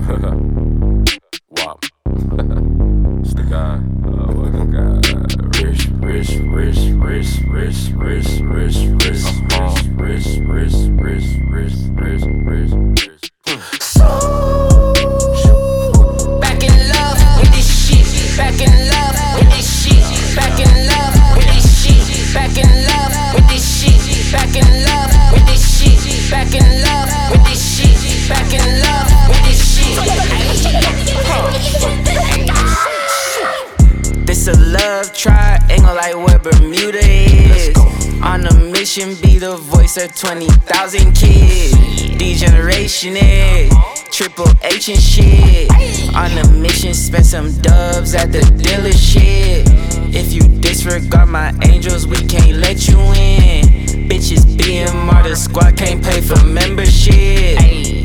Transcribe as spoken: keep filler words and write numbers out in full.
Wop. It's the guy. Oh my god. Rich, rich, rich, rich, rich, rich, rich, rich, rich, rich, rich, rich, rich, rich, rich. Back in love with this shit. Back in love with this shit. Back in love with this shit. Back in love with this shit. Back in love with this shit. Back in love with this shit. Back in love with this shit. This a love triangle like where Bermuda is. On a mission, be the voice of twenty thousand kids. Degeneration is Triple H and shit. On a mission, spend some dubs at the dealership. If you disregard my angels, we can't let you in. Bitches B M R, the squad can't pay for membership.